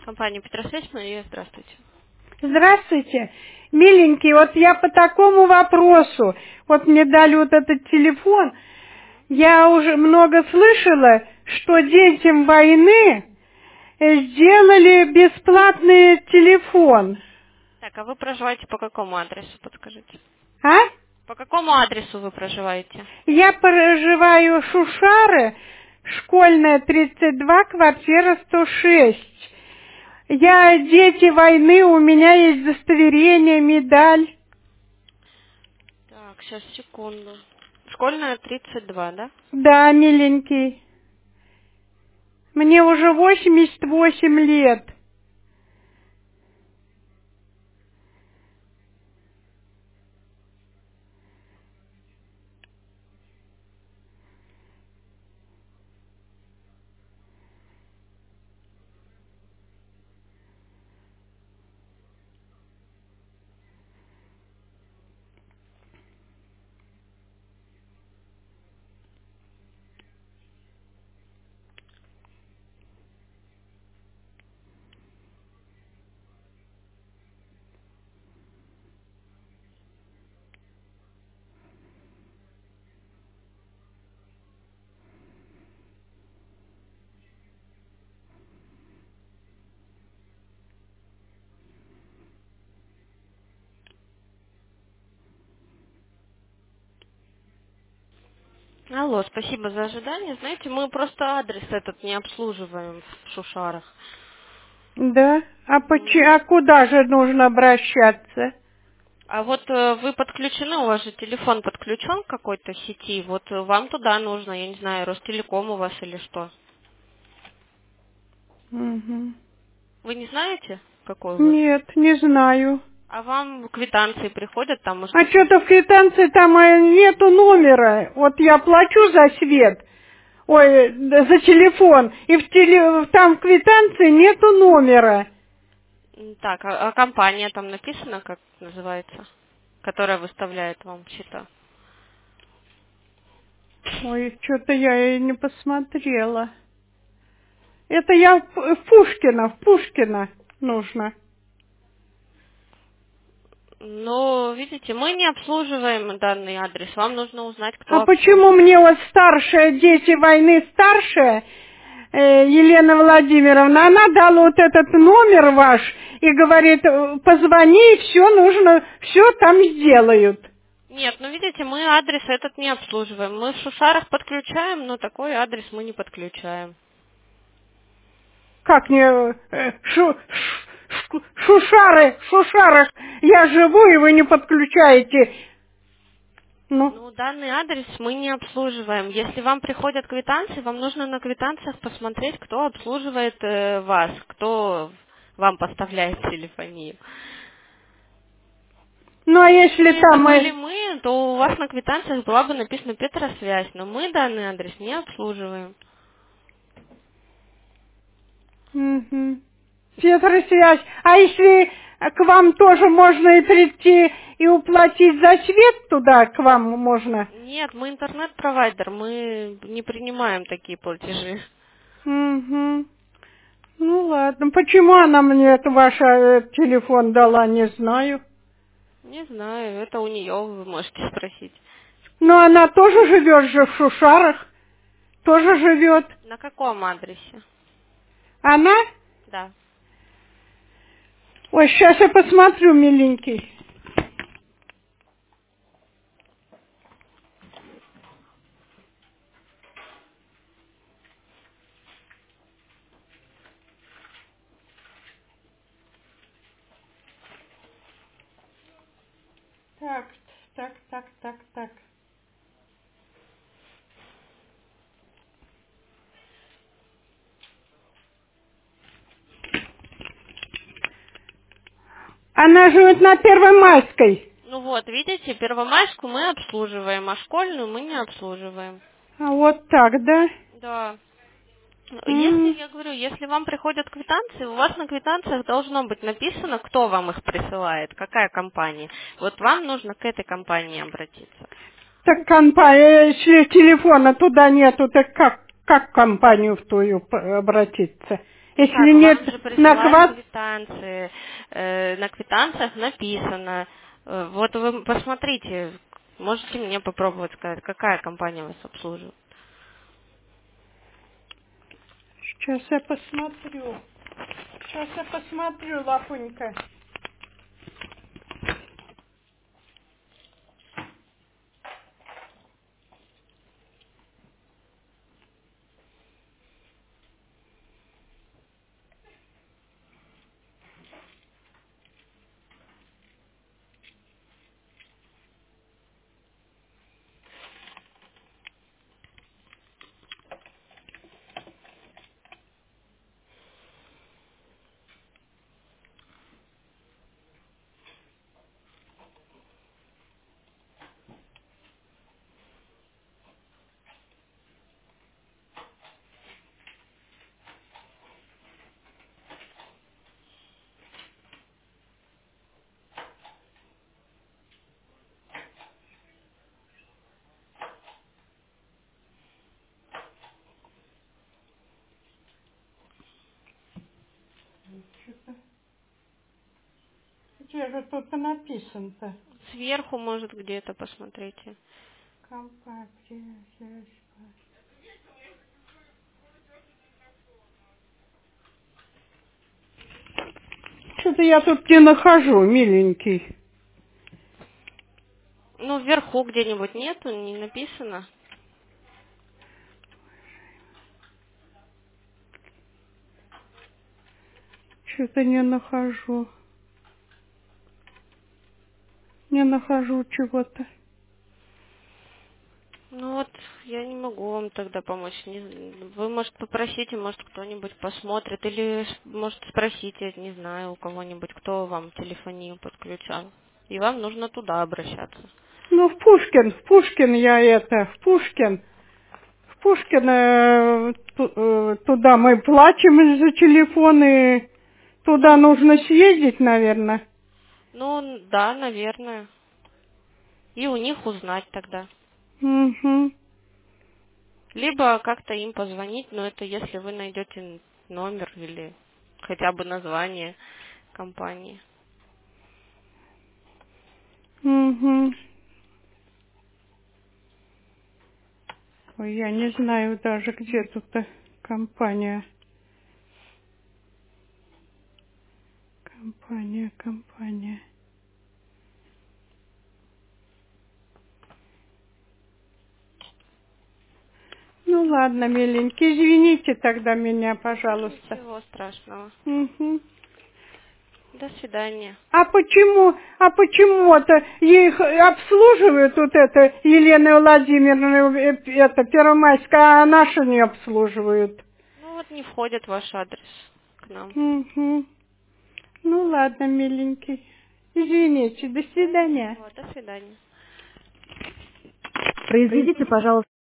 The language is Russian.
Компания Петросвязь, Мария, здравствуйте. Здравствуйте. Миленький, вот я по такому вопросу, вот мне дали вот этот телефон, я уже много слышала, что детям войны сделали бесплатный телефон. Так, а вы проживаете по какому адресу, подскажите? А? По какому адресу вы проживаете? Я проживаю в Шушары, школьная 32, квартира 106. Я дети войны, у меня есть удостоверение, медаль. Так, сейчас, секунду. Школьная 32, да? Да, миленький. Мне уже 88 лет. Алло, спасибо за ожидание. Знаете, мы просто адрес этот не обслуживаем в Шушарах. Да? А Мгм. куда же нужно обращаться? А вот вы подключены, у вас же телефон подключен к какой-то сети, вот вам туда нужно, я не знаю, Ростелеком у вас или что. Мгм. Вы не знаете, какой у вас? Нет, не знаю. А вам квитанции приходят, там, может А быть, что-то в квитанции там нету номера. Вот я плачу за свет, ой, да, за телефон, и там в квитанции нету номера. Так, а компания там написана, как называется, которая выставляет вам счета? Ой, что-то я и не посмотрела. Это я в Пушкино нужно. Ну, видите, мы не обслуживаем данный адрес. Вам нужно узнать, кто А почему обслуживает. мне вот старшая, дети войны старшая, Елена Владимировна, она дала вот этот номер ваш и говорит, позвони, все нужно, все там сделают. Нет, ну видите, мы адрес этот не обслуживаем. Мы в Шушарах подключаем, но такой адрес мы не подключаем. Как мне, Шушарах, я живу, и вы не подключаете. Ну, Ну, данный адрес мы не обслуживаем. Если вам приходят квитанции, вам нужно на квитанциях посмотреть, кто обслуживает вас, кто вам поставляет телефонию. ну а если Если это там были мы, то у вас на квитанциях была бы написана Петросвязь, но мы данный адрес не обслуживаем. Мгм. Светосвязь. А если к вам тоже можно и прийти и уплатить за свет туда, к вам можно? Нет, мы интернет-провайдер, мы не принимаем такие платежи. Мгм. Ну ладно. Почему она мне это ваш телефон дала, не знаю. Не знаю, это у нее вы можете спросить. Но она тоже живет же в Шушарах. Тоже живет. На каком адресе? Она? Да. Ой, сейчас я посмотрю, миленький. Так. Она живет на Первомайской. Ну вот, видите, Первомайскую мы обслуживаем, а школьную мы не обслуживаем. А вот так, да? Да. Если, М. я говорю, если вам приходят квитанции, у вас на квитанциях должно быть написано, кто вам их присылает, какая компания. Вот вам нужно к этой компании обратиться. Так компания, если телефона туда нету, так как в компанию в тую обратиться? Ну Если как, нет вам же на присылают квад... квитанции. На квитанциях написано. Вот вы посмотрите, можете мне попробовать сказать, какая компания вас обслуживает. Сейчас я посмотрю. Сейчас я посмотрю, Лапунька. Где же тут написано-то? Сверху, может, где-то посмотрите. Компания. Что-то я тут не нахожу, миленький. Ну, вверху где-нибудь нету, не написано. Что-то не нахожу. Не нахожу чего-то. Ну вот, я не могу вам тогда помочь. Вы, может, попросите, может, кто-нибудь посмотрит. Или, может, спросите, не знаю, у кого-нибудь, кто вам телефонию подключал. И вам нужно туда обращаться. Ну, в Пушкин я это, в Пушкин туда мы платим за телефоны, туда Ну, нужно съездить, наверное. ну, да, наверное. И у них узнать тогда. Угу. Либо как-то им позвонить, но это если вы найдете номер или хотя бы название компании. Угу. Ой, я не знаю даже, где тут компания. Компания. Ну ладно, миленький, извините тогда меня, пожалуйста. Ничего страшного. Угу. До свидания. А почему-то их обслуживают вот это Елена Владимировна, это Первомайская, а наши не обслуживают. Ну вот не входит ваш адрес к нам. Угу. Ну ладно, миленький. Извините, до Да свидания. ничего, до свидания. Произведите, пожалуйста,